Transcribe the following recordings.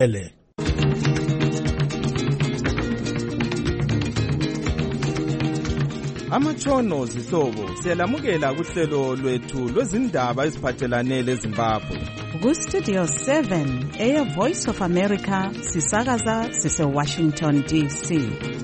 Amatshono zihlobo siyalamukela kuhlelo lwethu lwezindaba eziphathelane leZimbabwe. Ku-Studio 7 Air Voice of America sisakaza sise-Washington DC.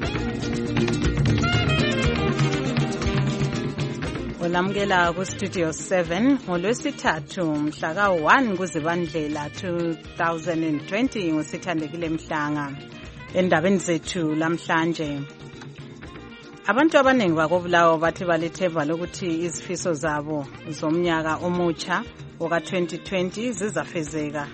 Ulamukela ku-Studio 7 ngolwesithathu mhla ka-1 kuZibandlela 2020 ngosithandekile Mhlanga. Endabeni zethu lamhlanje, abantu abaningi bakobulawo bathi balethemba lokuthi izifiso zabo zomnyaka omutsha oka-2020 zizafezeka.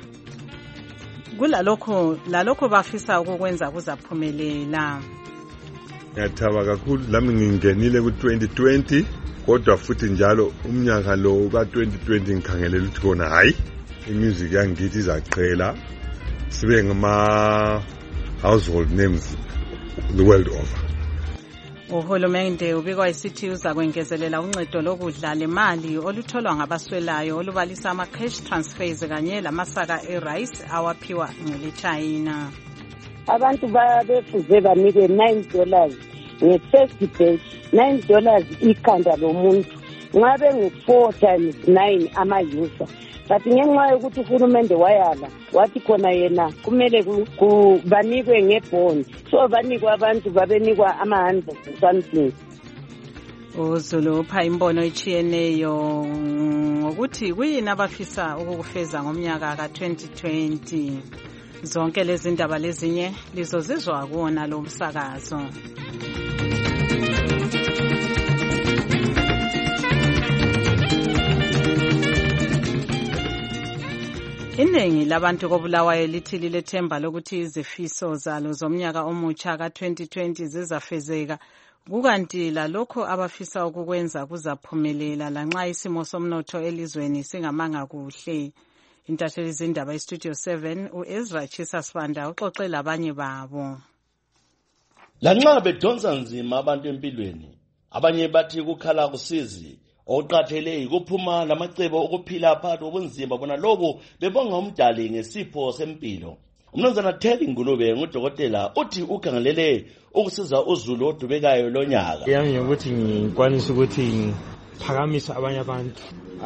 Lalokho bafisa ukukwenza kuzaphumelela. Ngiyathaba kakhulu lami ngingenile ku-2020, kodwa futhi njalo umnyaka lo ka-2020 ngikhangelela ukuthi kona hayi i-music yangithi izaqhela sibe ngama-household names the world over. Uhulumende ubikwa isithi uza kwengezelela uncedo lokudla lemali olutholwa ngabaswelayo olubalisa ama-cash transfers kanye lamasaka e-rice awaphiwa ngeleChina. Abantu babefuze banike $9 nge-first batch, $9 ikhanda lomuntu. Ngabe ngu-4 times 9 ama-user. But ngenxa yokuthi uhulumende wayala wathi khona yena kumele banikwe ngebond, so banikwe abantu babenikwa ama-100 something. uZulu upha imbono echiyeneyo ngokuthi kuyini abafisa ukukufeza ngomnyaka ka-2020. Zonke lezi ndaba lezinye lizozizwa kuwona lo msakazo. Iningi labantu kobulawayo lithi lilethemba lokuthi izifiso zalo zomnyaka omutsha ka-2020 zizafezeka, kukanti lalokho abafisa ukukwenza kuzaphumelela lanxa isimo somnotho elizweni singamanga kuhle. Intatheli zindaba eStudio 7 uEzra Chisasibanda uxoxe labanye babo. Lanxa bedonsa nzima abantu empilweni, abanye bathi ukukhala kusizi. Oqathele ukuphuma lamacebo okuphila phakathi kobunzima bona lobo bebonga umdali ngesipho sempilo. Umnumzana Terry Ngulube ngudokotela uthi ukhangelele ukusiza uZulu odubekayo lonyaka. Yami ukuthi ngikwanisa ukuthi ngiphakamisa abanye abantu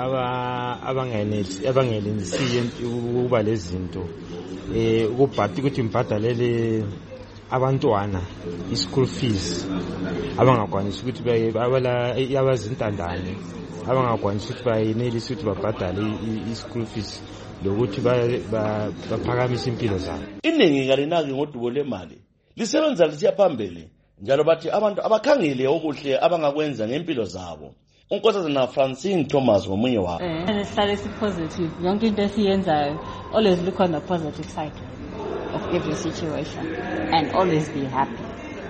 abangenelisiyo ukuba lezinto ukubhati ukuthi ngibhadalele abantwana i-school fees abangakwanisa ukuthi abazintandane abangakwanisa ukuthi bayenelise ukuthi babhadale i-school fees lokuthi baphakamise impilo zabo. Iningi kalinaki ngodubo lemali lisebenza lisiya phambili, njalo bathi abantu abakhangele okuhle abangakwenza ngempilo zabo. Unkosazana Francine Thomas ngomunye wabo. Sihlale si-positive, yonke into esiyenzayo always look on the positive side of every situation and always be happy.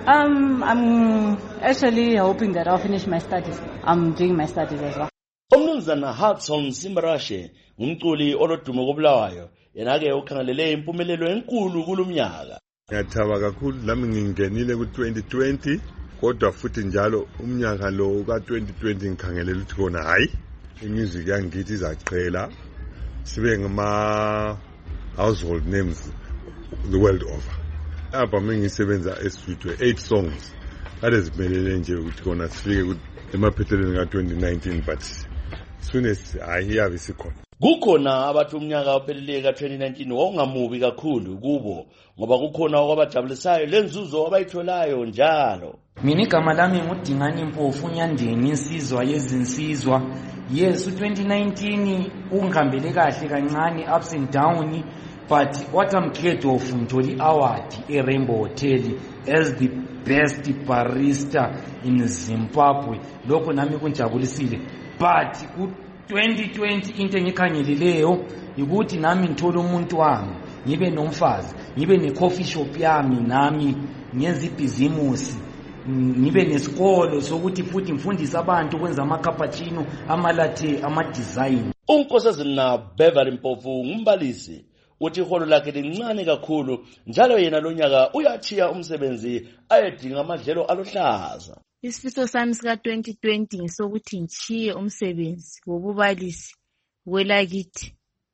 I'm actually hoping that I'll finish my studies. I'm doing my studies as well. Umnumzana Hudson Simbarashe ngumculi olodumo kobulawayo, yena-ke ukhangelele impumelelo enkulu kulumnyaka. Ngiyathaba kakhulu lami ngingenile ku-2020, kodwa futhi njalo umnyaka lo ka-2020 ngikhangelela ukuthi kona hayi i-music yangithi izaqhela sibe ngama-household names the world over. Apha mengisebenza estudio 8 songs kade zimelele nje ukuthi kona sifike emaphethelweni ka-2019, but soon as iyabe sikhona. Kukhona abathi umnyaka ophelele ka-2019 wawungamubi kakhulu kubo ngoba kukhona okwabajabulisayo lenzuzo abayitholayo njalo. Mina igama lami ngudingani Mpofu Nyandeni, insizwa yezinsizwa. Yes, u-2019 ungihambele kahle kancane, ups and down, but what I'm glad of ngithole i-award e-Rainbow Hotel as the best barista in Zimbabwe. Lokho nami kunjabulisile, but ku-2020 into engikhangeleleyo ukuthi nami ngithole umuntu wami, ngibe nomfazi, ngibe ne-coffee shop yami, nami ngenze ibhizimusi, ngibe nesikolo sokuthi futhi ngifundise abantu ukwenza ama-cappuccino, ama-latte, ama-design. Unkosazana Beverly Mpofu ngumbalisi, uthi iholo lakhe lincane kakhulu, njalo yena lonyaka uyachiya umsebenzi ayedinga amadlelo aluhlaza. Isifiso sami sika-2020 ngisokuthi ngichiye umsebenzi wobubalisi kwelakithi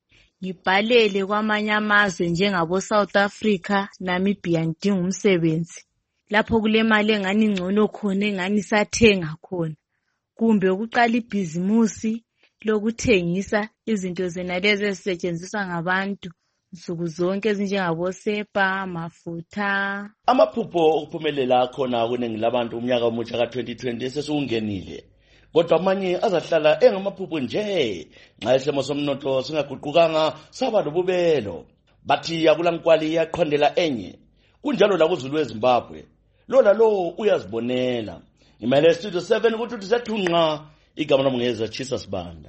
ngibhalele kwamanye amazwe njengabo South Africa, Namibia ngidinga umsebenzi. Lapho kule mali engani ngcono khona engani sathenga khona. Kumbe ukuqala ibhizimusi lokuthengisa izinto zena lezi ezisetshenziswa ngabantu nsuku zonke ezinjengabo sepa, amafutha. Amaphupho okuphumelela khona kuningi labantu umnyaka omutsha ka-2020 esesiwungenile. Kodwa amanye azahlala engamaphupho nje nxa isimo somnotho singaguqukanga saba lobubelo. Bathi akulankwali iyaqhondela enye. Kunjalo lakuZulu weZimbabwe. Lo uyazibonela. Imele Studio 7 ukuthi sethunqa igama lomngeza Chisa Sibanda.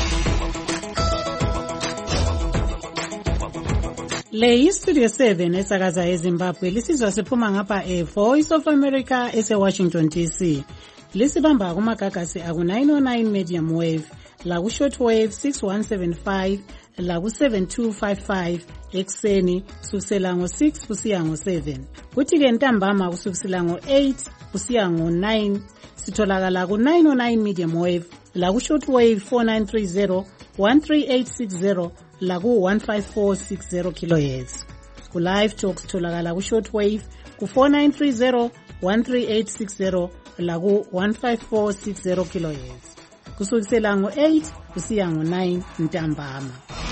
Le iStudio 7 esakaza eZimbabwe lisizwa siphuma ngapha Voice of America ese-Washington DC. Lisibamba kumagagasi aku-909 medium wave, laku-short wave 6175, laku-7255 ekseni kusukisela ngo-6 kusiya ngo-7. Kuthi-ke ntambama kusukisela ngo-8 kusiya ngo-9 sitholakala ku-909 medium wave, laku-short wave 4930, 13860, laku-15460 kHz. Ku-live talk sitholakala ku-short wave ku-4930, 13860, laku-15460 kHz. Kusukisela ngo-8 kusiya ngo-9 ntambama.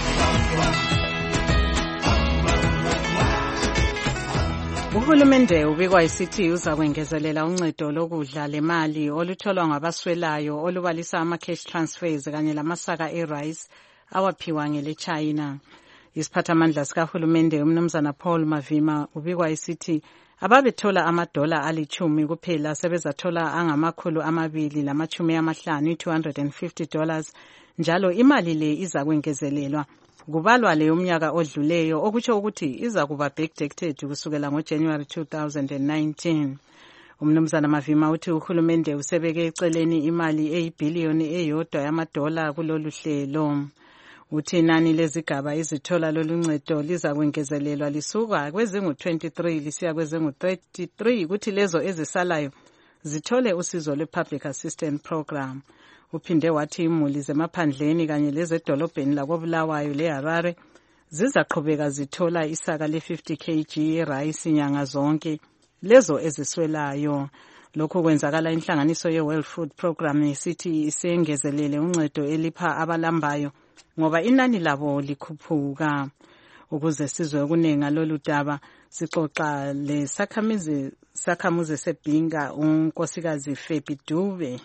Uhulumende ubikwa isithi uza kwengezelela uncedo lokudla lemali olutholwa ngabaswelayo olubalisa ama-cash transfers kanye lamasaka e-rice awaphiwa ngele China. Isiphathamandla sikahulumende umnumzana Paul Mavima ubikwa isithi ababethola amadola ali-10 kuphela sebezathola $250, $250, njalo imali le iza kwengezelelwa kubalwa le umnyaka odluleyo okutsho ukuthi iza kuba backdated kusukela ngoJanuary 2019. Umnumzana Mavima uthi uhulumende usebeke eceleni imali eyibhiliyoni eyodwa yamadola kulolu hlelo. Uthi inani lezigaba izithola loluncedo liza kwengezelelwa lisuka kwezingu-23 lisiya kwezingu-33 kuthi lezo ezisalayo zithole usizo lwe-Public Assistance Program. Uphinde wathi imuli zemaphandleni kanye lezedolobheni lakoBulawayo leHarare zizaqhubeka zithola isaka le-50 kg ye-rice nyanga zonke lezo eziswelayo. Lokhu kwenzakala inhlanganiso ye-World Food Program isithi isengezelele uncedo elipha abalambayo ngoba inani labo likhuphuka. Ukuze sizwe okunengi lolu daba sixoxa lesakhamuzi sebhinga unkosikazi Febi Dube.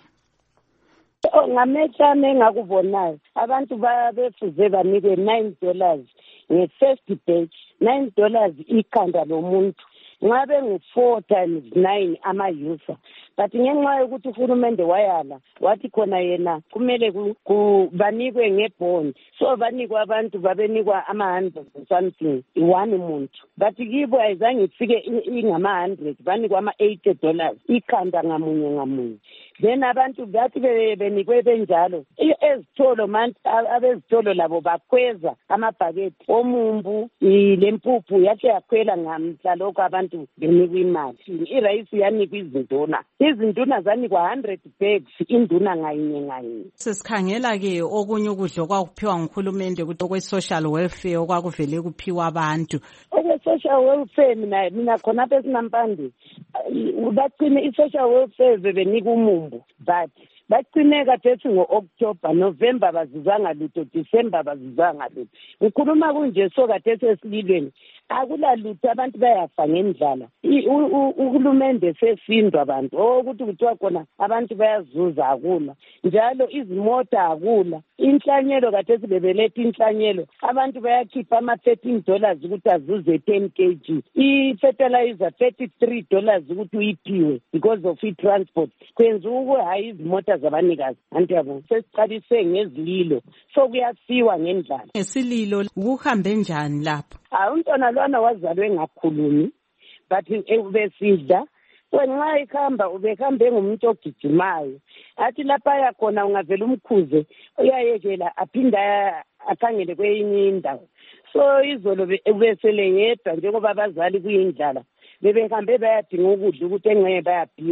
Ngamethana engakubonayo abantu befuze banike $9 nge-first batch, $9 ikhanda lomuntu. Ngabe ngu-4 times 9 ama-user. But ngenxa yokuthi uhulumende wayala wathi khona yena kumele banikwe ngebond, so banikwa abantu babenikwa ama-100 something one muntu. But kibo ayizange ifike ingama-100, banikwa ama-$80 ikhanda ngamunye. Then abantu bathi benikwe benjalo ezitolo manje abezitolo labo bakhweza amabhaketi omumbu lempuphu yathi yakhwela ngamhla lokho abantu benikwa imali. Irayisi yanikwa izinduna zanikwa 100 bags induna ngayinye. Sesikhangela-ke okunye ukudla okwakuphiwa nguhulumende okwe-social welfare okwakuvele kuphiwa abantu. Okwe-social welfare mina khonapha esinampande bacine i-social welfare bebenika umumbu, but bacine kathethi ngo-October, November bazizanga lutho, December bazizanga lutho. Ngikhuluma kunje so kathethi esililweni akulalutho abantu bayafa ngendlala. Uhulumende sesindwa abantu ukuthi kuthiwa khona abantu bayazuza akula, njalo izimota akula. Inhlanyelo kathethi bebeletha inhlanyelo abantu bayakhipha ama-$13 ukuthi azuze 10 kg. I-fertilizer $33 ukuthi uyiphiwe because of i-transport. Kwenza hayi izimota zabanikazi. Antiyabo sesiqalise ngezililo so kuyafiwa ngendlala. Ngesililo kuhambe njani lapho? Umntwana lwana wazalwe ngakhulumi but ubesidla nxa ikhamba ubehambe ngumuntu ogijimayo. Athi lapha yakhona ungavela umkhuze uyayekela aphinda akhangele kwenye indawo. So izolo ubesele yedwa njengoba abazali kuyindlala bebehambe bayadinga ukudla ukuthi engeke bayaphiwa.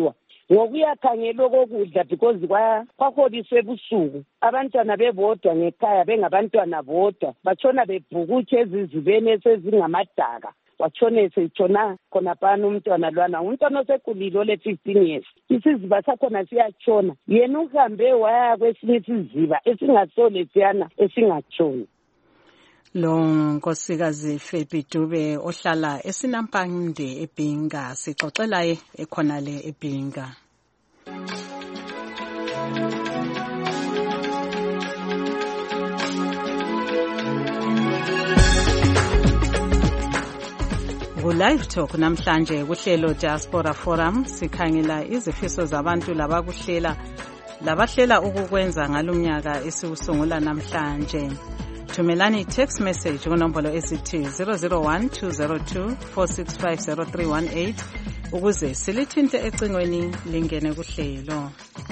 ngokuyakhangela okokudla because kwaholiswe ebusuku abantwana bebodwa ngekhaya bengabantwana bodwa batshona bebhukutsha ezizibeni esezingamadaka watshone sitshona khonaphana umntwana lwana umntwana osekhulile ole 15 years isiziba sakhona siyatshona yena uhambe waya kwesinye isiziba esingasolesiyana esingatshoni. Lo nkosikazi Fabi Dube ohlala eSinampande eBhinga sixoxela ekhonale eBhinga. Live Talk namhlanje kuhlelo Diaspora Forum sikhangela izifiso zabantu labahlela ukukwenza ngalomnyaka esiwusungula namhlanje. Thumelani text message kunombolo esithi 001-202-465-0318 ukuze silithinte ecingweni lingene kuhlelo.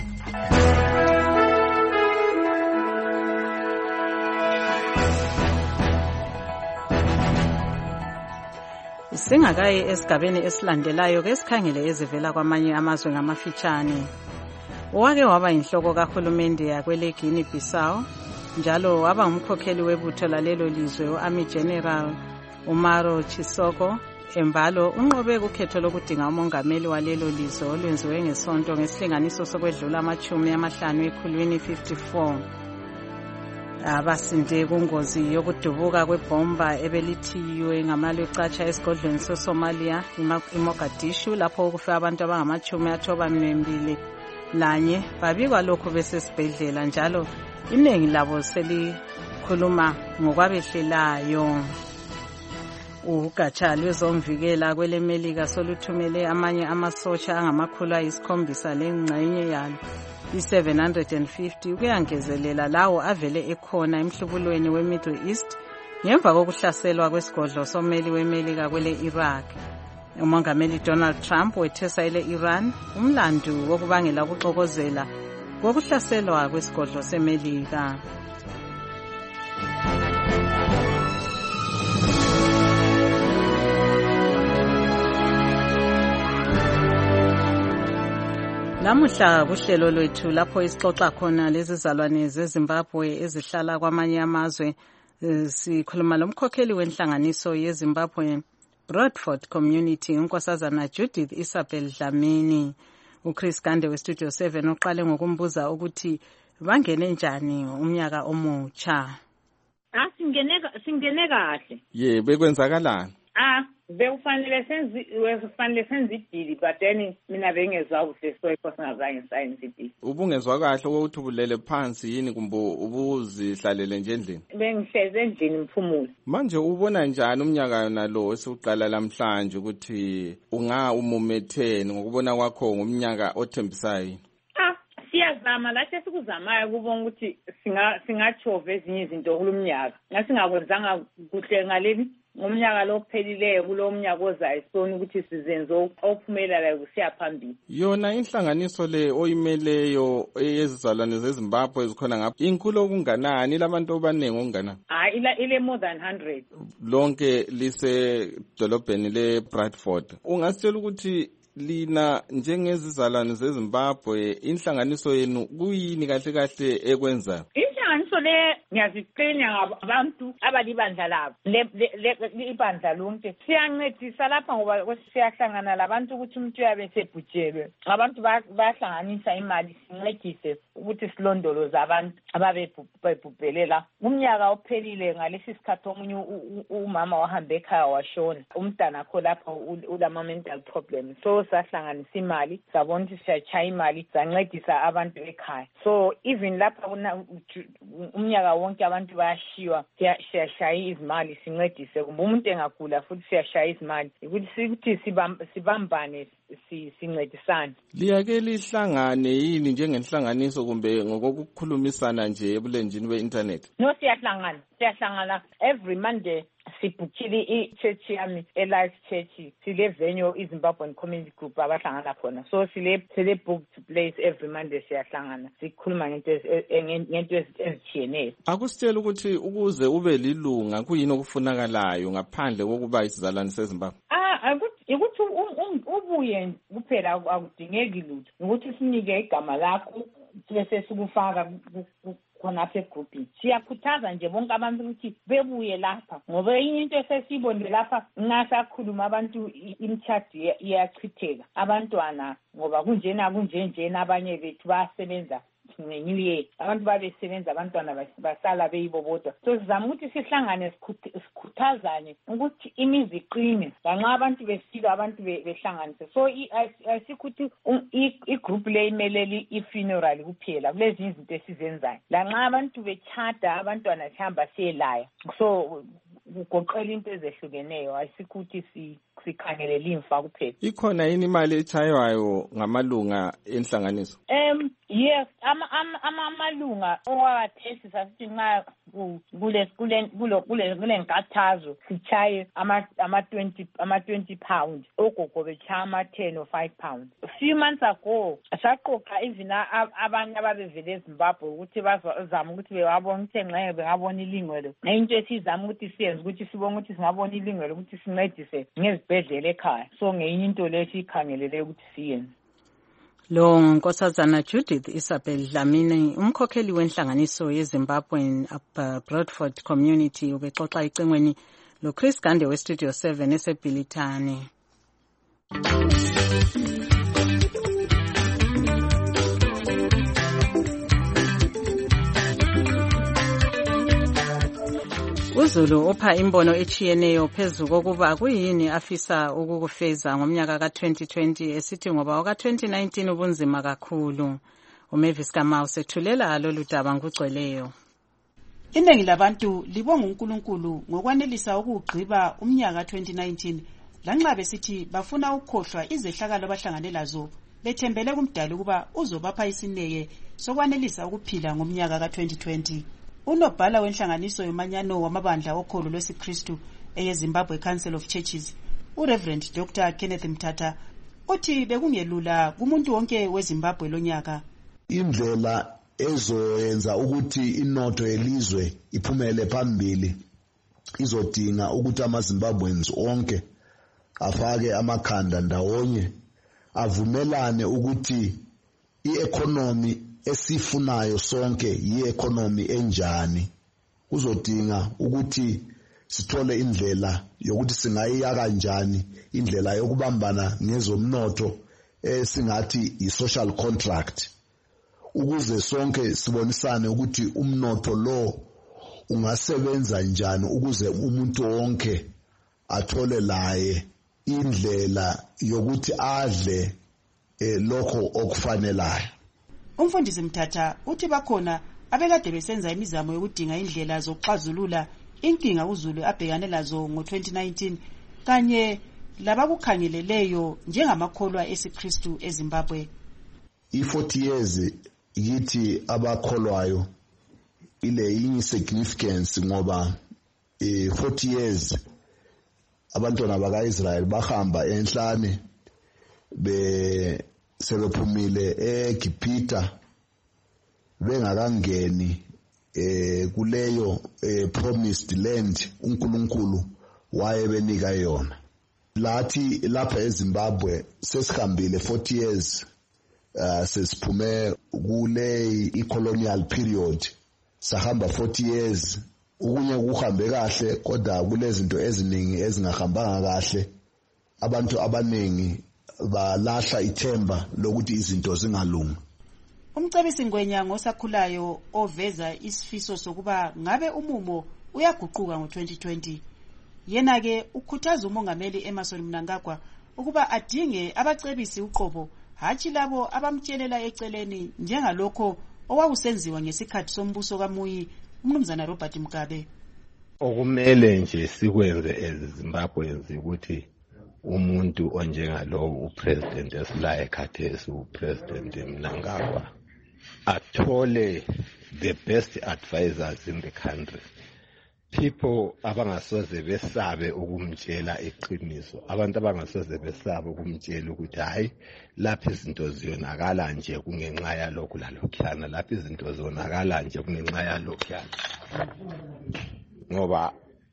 Singakayi esigabeni esilandelayo ke sikhangele ezivela kwamanye amazwe ngamafitshane. Owake waba inhloko kahulumende yakwele Guinea Bissau njalo waba ngumkhokheli webutho lalelo lizwe uArmy General Umaro Chisoko Embalo unqobe ukhetho lokudinga umongameli walelo lizwe olwenziwe ngesonto ngesilinganiso sokwedlula 50 ekhulwini 54. Abasinde kungozi yokudubuka kwebomba ebelithiywe ngamalecatsha esigodlweni seSomalia eMogadishu lapho kufe abantu abangama-92 lanye babikwa lokhu besesibhedlela njalo iningi labo selikhuluma ngokwabehlelayo. Ugatsha lwezomvikela kwelemelika soluthumele amanye amasotsha angama-700 lengxenye yalo i-750 ukuyangezelela lawo avele ekhona emhlubulweni we-Middle East ngemva kokuhlaselwa kwesigodlo someli wemelika kwele Iraq. Umongameli Donald Trump wethesa ile Iran umlandu wokubangela ukuxokozela kokuhlaselwa kwesigodlo semelika. Lamuhla kuhlelo lwethu lapho isixoxa khona lezizalwane zeZimbabwe ezihlala kwamanye amazwe sikhuluma lomkhokheli wenhlanganiso yeZimbabwe Bradford Community unkosazana Judith Isabel Dlamini. uChris Gande weStudio 7 uqale ngokumbuza ukuthi bangene njani umnyaka omutsha. Singene kahle. Bekwenzakalani? Bekufanele senze idili but then mina bengezwa kuhle so singazange sayenze idili. Ubungezwa kahle ukuthi ubulele phansi yini kumbe ubuzihlalele nje endlini? Bengihleze endlini mphumulo. Manje ubona njani umnyaka yona lo esiqala namhlanje ukuthi umumetheni ngokubona kwakho ngomnyaka othembisayo? Siyazama lahle sikuzamayo kubona ukuthi singachova ezinye izinto kulomnyaka. Ngasingakwenzanga kuhle ngaleni ngomnyaka lo phelileyo kulomnyaka ozayo sibona ukuthi sizenze ophumelelayo kusiyaphambili. Yona inhlanganiso le oyimeleyo yezizalwane zeZimbabwe ezikhona ngapha inkulu okunganani labantu abaningi okunganani? Ile more than 100. Lonke lise dolobheni le Bradford. Ungasitshela ukuthi lina njengezizalwane zeZimbabwe inhlanganiso yenu kuyini kahle kahle ekwenza? Inhlanganiso le ngiyaziqenya ngabantu abalibandla labo ibandla lonke siyancedisa lapha ngoba siyahlangana labantu ukuthi umuntu uyabe sebhujelwe abantu bayahlanganisa imali sincedise ukuthi silondoloze abantu ababebhubhelela. Umnyaka ophelile ngalesi sikhathi omunye umama wahambe ekhaya washona umntana akho lapha ulama mental problems so sahlanganisa imali sabona ukuthi siyachaya imali sancedisa abantu ekhaya. So even lapha umnyaka wonke abantu bayashiwa siyashaya izimali sincedise kumbe umuntu engagula futhi siyashaya izimali ukuthi sibambane sincedisane. Liyake lihlangane yini njengenhlanganiso kumbe ngokukhulumisana nje ebulenjini be-internet? No, siyahlangana every Monday. Sibukile i-church yami eLife Church sile venue iZimbabwean Community Group abahlangana khona so sile booked place every Monday siyahlangana sikhuluma ngento ezitshiyeneyo. Akusitshela ukuthi ukuze ube lilunga kuyini okufunakalayo ngaphandle kokuba isizalwane seZimbabwe? ukuthi ubuye kuphela akudingeki lutho ukuthi sinike igama lakho bese sikufaka khonapha egroupini. Siyakhuthaza nje bonke abantu ukuthi bebuye lapha ngoba into esesibonile lapha ngasakhuluma abantu imithadi iyachitheka abantwana ngoba kunjena abanye bethu basebenza New Year abantu babesebenza abantwana basala beyibo bodwa. So sizama ukuthi sihlangane sikhuthazane ukuthi imizi iqine lanxa abantu befika abantu behlanganise. So asikuthi igroup le imeleli ifuneral kuphela kulezi izinto esizenzayo lanxa abantu bechada abantwana sihamba siyelaya. So kugoqela into ezehlukeneyo asikuthi sikhangelela imfa kuphela. Ikhona yini imali echaywayo ngamalunga enhlanganiso? Yes, amalunga owathesi sasithi nxa kule nkathazo sichaye ama 20 pounds ogogo bechaya ama 10 or 5 pounds. A few months ago saqoqa even abanye ababevele eZimbabwe ukuthi bazama ukuthi bewabona ukuthi ngeke bengabona ilingwelo. Into esizama ukuthi siyenze ukuthi sibone ukuthi singabona ilingwelo ukuthi sincedise ngezibhedlela ekhaya. So ngeyinye into lesikhangelele ukuthi siyenze. Lo Nkosazana Judith Isabel Dlamini umkhokheli wenhlanganiso yeZimbabwean Broadford Community ubexoxa icengweni lo Chris Gande we Studio 7 eseBhilitane. uZulu upha imbono echiyeneyo phezu kokuba kuyini afisa ukukufeza ngomnyaka ka2020 esithi ngoba ka2019 ubunzima kakhulu. uMavis Kamau sethulela lolu daba ngugcweleyo. Iningi labantu libonga uNkulunkulu ngokwanelisa ukugqiba umnyaka ka2019 lanxa besithi bafuna ukukhohlwa izehlakalo abahlangane lazo bethembele kumdali ukuba uzobapha isineke sokwanelisa ukuphila ngomnyaka ka2020. Unobhala wenhlanganiso yomanyano wamabandla okholo lwesiKristu eyeZimbabwe Council of Churches, uReverend Dr. Kenneth Mthatha, uthi bekungelula kumuntu wonke weZimbabwe lonyaka. Indlela ezoyenza ukuthi inotho yelizwe iphumele phambili izodinga ukuthi amaZimbabweans onke afake amakhanda ndawonye avumelane ukuthi i-economy esifunayo sonke yi-economy enjani. Uzodinga ukuthi sithole indlela yokuthi singayiya kanjani indlela yokubambana ngezomnotho esingathi i-social contract ukuze sonke sibonisane ukuthi umnotho lo ungasebenza njani ukuze umuntu wonke athole laye indlela yokuthi adle lokho okufanelayo. Umfundisi Mthatha uthi bakhona abekade besenza imizamo yokudinga indlela zokuxazulula inkinga uZulu abhekane lazo ngo2019 kanye labakukhangeleleyo njengamakholwa esiKristu eZimbabwe. I40 years yithi abakholwayo ile yini significance ngoba 40 years abantwana bakaIsrael bahamba enhlane sebephumile eGibhita bengakangeni kuleyo promised land uNkulunkulu wayebenika yona. Lathi lapha eZimbabwe sesihambile 40 years sesiphume kule i-colonial period sahamba 40 years ukunye kuhambe kahle kodwa kulezinto eziningi ezingahambanga kahle. Abantu abaningi balahla ithemba lokuthi izinto zingalungi. Umcebisi Ngwenya ngosakhulayo oveza isifiso sokuba ngabe umumo uyaguquka ngo2020. Yena ke ukhuthaza umongameli Emmerson Mnangagwa ukuba adinge abacebisi uqobo hathi labo abamtshelela eceleni njengalokho owakusenziwa ngesikhathi sombuso kaMuyi uMnumzana Robert Mugabe. Okumele nje sikwenze eZimbabweans ukuthi umuntu onjengalo upresident esilaye khathesi upresident Mnangagwa athole the best advisors in the country. People abangasoze besabe ukumtshela iqiniso, abantu abangasoze besabe ukumtshela ukuthi hayi lapha izinto ziyonakala nje kungenxa yalokhu lalokhana, lapha izinto zonakala nje kungenxa yalokhana. Ngoba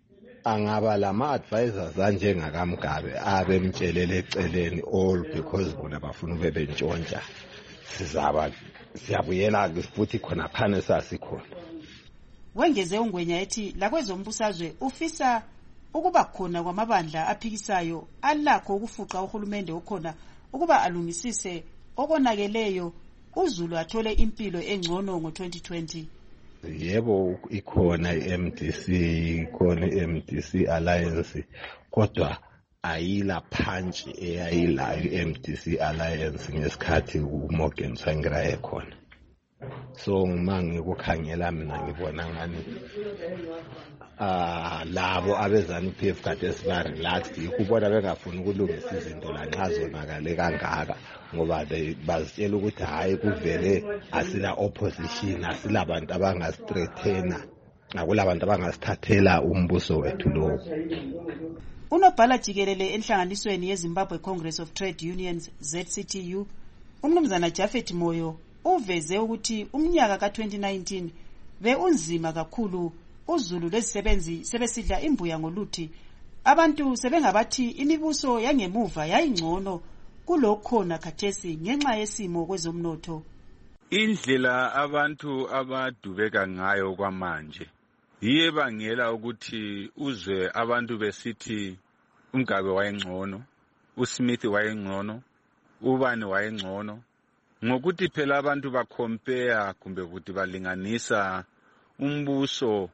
angaba lama-advisors anjengakamgabe abemtshelele eceleni all because bona bafuna ube bentshontsha siyabuyela futhi khona phane sasikhona. Wengeze uNgwenya ethi lakwezombusazwe ufisa ukuba khona kwamabandla aphikisayo alakho ukufuqa uhulumende okhona ukuba alungisise okonakeleyo uZulu athole impilo engcono ngo-2020. Yebo ikhona i-MDC, ikhona i-MDC Alliance, kodwa ayila punch eyayilayo i-MDC Alliance ngesikhathi uMorgan Tsvangirai ekhona. So uma ngikukhangela mina ngibona ngani labo abezanu-PF kade siba-relaxed ukubona bengafuni ukulungisa izinto lanxa zonakale kangaka ngoba bazitshela ukuthi hhayi kuvele asila opposition, asila bantu abangastrethena, akula bantu abangasithathela umbuso wethu lowo. Unobhala jikelele enhlanganisweni yeZimbabwe Congress of Trade Unions ZCTU, umnumzana Japhet Moyo uveze ukuthi umnyaka ka-2019 beunzima kakhulu. uZulu lezisebenzi sebesidla imbuya ngoluthi. Abantu sebengabathi imibuso yangemuva yayingcono kulokhona khathesi ngenxa yesimo kwezomnotho. Indlela abantu abadubeka ngayo kwamanje yebangela ukuthi uzwe abantu besithi uMgabe wayengcono, uSmith wayengcono, ubani wayengcono, ngokuthi phela abantu bacompare kumbe ukuthi balinganisa umbuso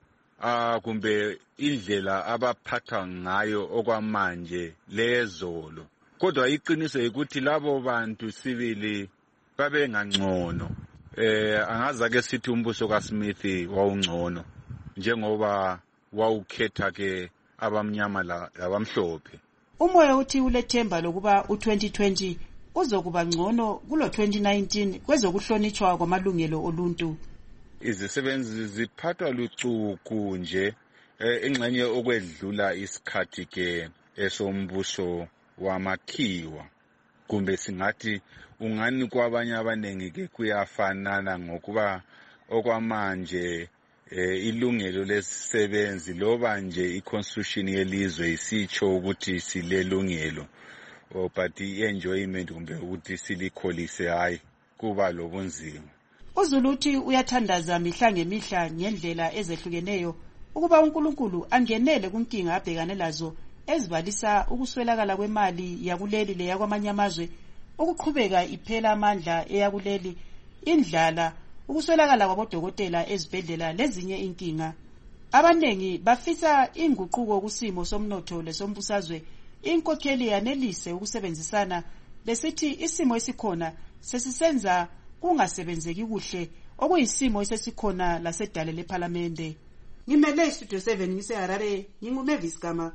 kumbe indlela abaphatha ngayo okwamanje lezolo. Kodwa iqiniso ukuthi labo bantu sibili babengangcono. Angazake sithi umbuso kaSmith wawungcono njengoba wawukhetha ke abamnyama labamhlophe. Umoya uthi ulethemba lokuba u2020 uzokuba ngcono kulo 2019 kwezokuhlonitshwa kwamalungelo oluntu. Izisebenzi ziphathwa lucuku nje engxenye okwedlula isikhathi ke esombuso wamakhiwa, kumbe singathi ungani kwabanye abanengi ke kuyafanana ngokuba okwamanje ilungelo lesisebenzi loba nje iconstitution yelizwe isitsho ukuthi silelungelo but i-enjoyment kumbe ukuthi silikholise hayi kuba lobunzima. uZulu uthi uyathandaza mihla ngemihla ngendlela ezehlukeneyo ukuba uNkulunkulu angenele kunkinga abhekane lazo ezibalisa ukuswelakala kwemali yakuleli leyakwamanye amazwe, ukuqhubeka iphela amandla eyakuleli, indlala, ukuswelakala kwabodokotela ezibhedlela lezinye inkinga. Abanengi bafisa inguquko kusimo somnotho lesombusazwe, inkokheli yanelise ukusebenzisana besithi isimo esikhona sesisenza kungasebenzeki kuhle okuyisimo esesikhona lasedale leParliamente. Ngimele Studio 7 ngiseHarare, nginguMavis Gama.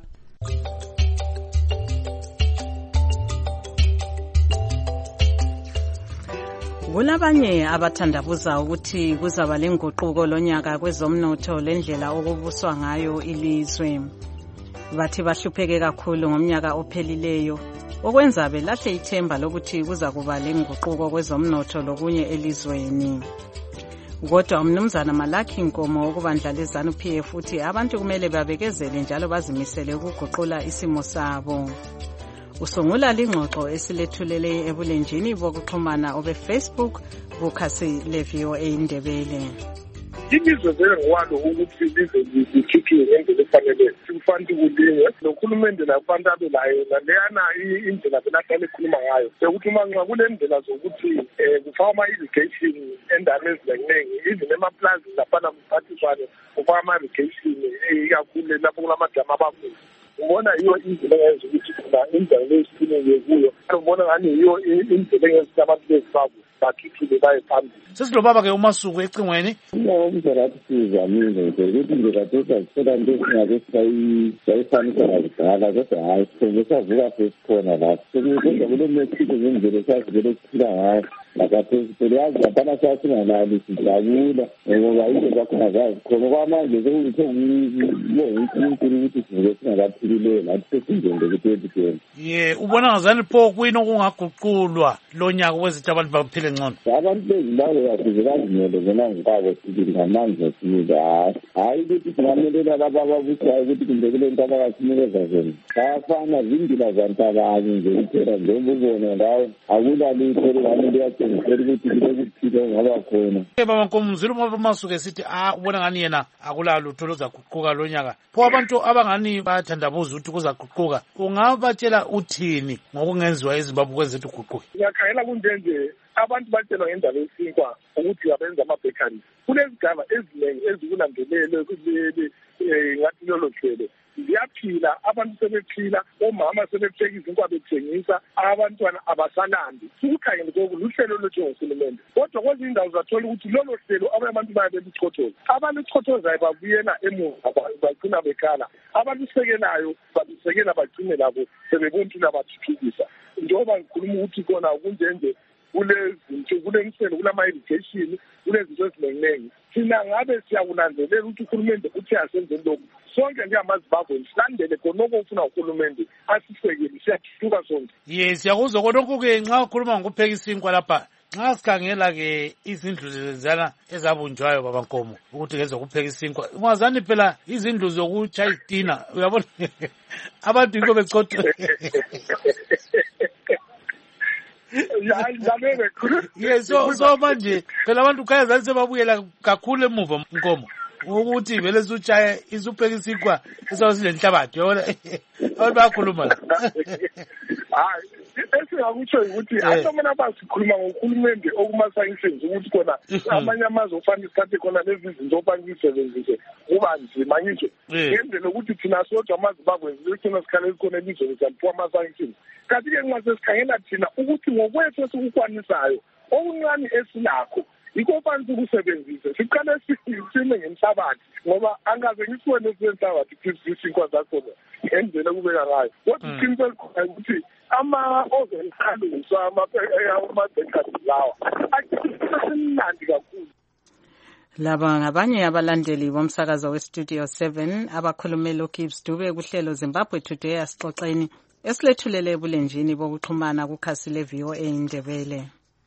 Kulabanye abathandabuza ukuthi kuzaba lenguquko lonyaka kwezomnotho lendlela okubuswa ngayo ilizwe. Bathi bahlupheke kakhulu ngomnyaka ophelileyo okwenza belahle ithemba lokuthi kuza kuba lenguquko kwezomnotho lokunye elizweni. Kodwa umnumzana Malaki Nkomo okubandla leZANU-PF uthi abantu kumele babekezele njalo bazimisele ukuguqula isimo sabo. Usungula lingxoxo esilethulele ebulenjini bokuxhumana obeFacebook bukhasi leVOA Indebele. Ilizwe zelengwalo ukuthi lize likhiphe ngendlela efanele sifanele ukulinywa nokhulumende labantu abelayo naleyana indlela belahlale ekhuluma ngayo ukuthi manxa kule ndlela zokuthi kufaka ama-irrigation endaweni eziningi even emaplazi laphana mphathiswane kufaka ama-irrigation ikakhulu lapho kulamadamu abakhulu. Ubona yiyo indlela engenza ukuthi khona indawo leyisithuneke kuyo ubona ngani yiyo indlela engenza abantu bezifako bakhithile baye phambili. Sesilobaba-ke uMasuku ecingweni. Umzalathi sizamile nje ukuthi nje kade sasithola into esingabe sayifanisa nakudala kodwa hhayi sesavuka sesikhona lapho kodwa kule mexico ngendlela esazivele esiphila ngayo nakathe yazi laphana sasinganali sijabula ngoba into zakhona zazi khona kwamanje sekuyithe uNkulunkulu ukuthi sivuke singakaphilile nathi sesingende ku-2020. Ubona ngazani pho kuyini okungaguqulwa lo nyaka kwezithi abantu baphile ngcono abantu bezimbabwe kahle bazimele bona ngokwabo sithi ngamandla sinika hayi ukuthi singamelela laba ababusayo ukuthi kumbe kule nto abakasinikeza zona bayafana zindlela zantabanye nje kuphela njengobubona ndawo akulalutho elingane liyatshengisela ukuthi kulekuphila ngaba khona baba Nkomo Zulu masuke sithi ubona ngani yena akulalutho luzaguquka lo nyaka pho abantu abangani bayathandabuza ukuthi kuzaguquka ungabatshela uthini ngokungenziwa eZimbabwe kwezethu guquke ngiyakhangela kunjenje abantu batshelwa ngendaba yesinkwa ukuthi abenza ama-bakeries kulezigaba eziningi ezikulandelele ngathi lolo hlelo ziyaphila abantu sebephila omama sebepheka izinkwa bethengisa abantwana abasalandi sikukhangele koku luhlelo lwethu ngohulumende kodwa kwezinye indawo zathola ukuthi lolo hlelo abanye abantu baye beluchothoza abaluchothozayo babuyela emuva bagcina bekhala abalusekelayo balusekela bagcine labo sebebontula bathuthukisa njengoba ngikhuluma ukuthi kona kunjenje kulemselo kulama-irrigation kunezinto ezinenginengi thina ngabe siyakunanzelela ukuthi uhulumende uthi asenzeni lokhu sonke njengamaZimbabwe silandele khonoko ufuna uhulumende asisekele siyathuthuka sonke siyakuzwa konokho-ke nxa ukhuluma ngokupheka isinkwa lapha nxa sikhangela-ke izindlu zezana ezabunjwayo baba Nkomo ukuthi ngezokupheka isinkwa ungazani phela izindlu zokutshaya izitina uyabona abantu yikho bechotha so manje phela abantu khaya zani sebabuyela kakhulu emuva Nkomo ukuthi vele sutshaye isupheka isinkwa esilenhlabathi yabona abantu bayakhuluma la hayi esingakutsho ukuthi asomana basikhuluma ngohulumende okumasayisensi ukuthi khona amanye amazwe ofanele sithathe khona lezi zinto ofanele sisebenzise kuba nzima ngisho ngenzela ukuthi thina sodwa amaZimbabwe thina sikhale khona elizweni saliphiwa amasayisensi kanti-ke nxa sesikhangela thina ukuthi ngokwethu esikukwanisayo okuncane esinakho yikho fanele ukusebenzise siqale sime ngenhlabathi ngoba angaze ngisibone senhlabathi isinkwa zakhona ngendlela kubeka ngayo kodwa iqiniso elikhona ukuthi ama-ovenkaluso ama-bakeries lawa asemnandi kakhulu. Laba ngabanye abalandeli bomsakazo weStudio 7 abakhulumela uGibbs Dube kuhlelo Zimbabwe Today asixoxeni esilethulele ebulenjini bokuxhumana kukhasi le-VOA Indebele.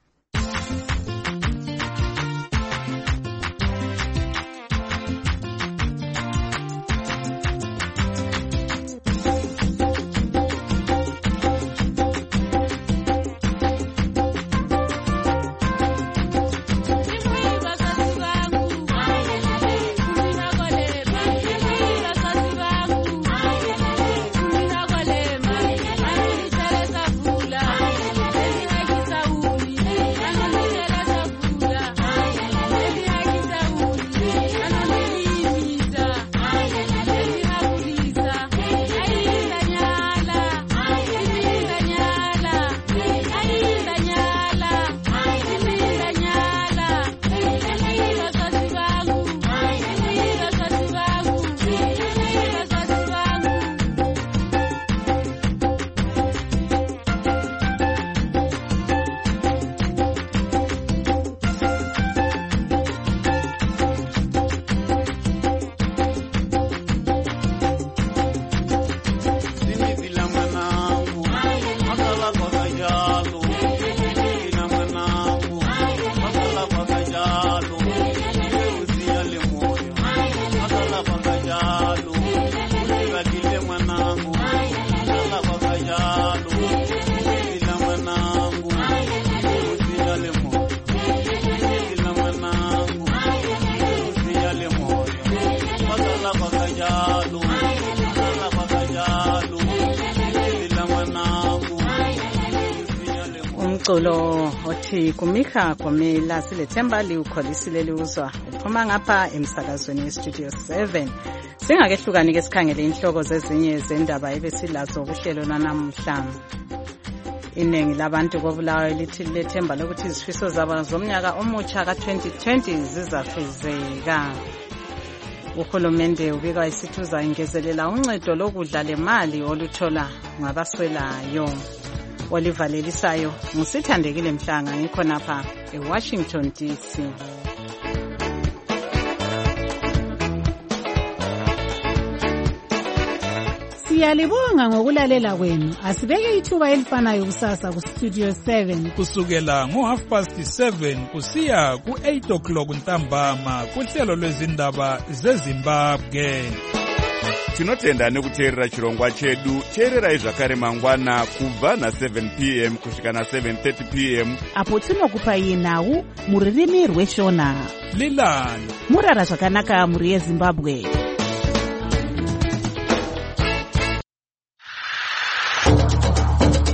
Umculo othi kumikha kwamela silethemba liukholisile liuzwa uphuma ngapha emsakazweni weStudio 7 singakehlukani ke sikhangele inhloko zezinye zendaba ebesilazo kuhlelo lanamuhla. Iningi labantu kobulawayo lithi lethemba lokuthi izifiso zabo zomnyaka omutsha ka-2020 zizafezeka. Uhulumende ubika isithuza ingezelela uncedo lokudla lemali oluthola ngabaswelayo. Olivalelisayo ngusithandekile Mhlanga ngikho napha eWashington DC. Siyalibonga ngokulalela kwenu. Asibeke ithuba elifanayo kusasa ku Studio 7 kusukela ngo7:30 kusiya ku8 ntambama kuhlelo lwezindaba zeZimbabwe. Tinotenda nekuteerera chirongwa chedu. Teererai zvakare mangwana kubva na7 p.m. kusvika na7:30 p.m. apo tinokupai nhau mururimi rweshona. Lilani murara zvakanaka muri yeZimbabwe.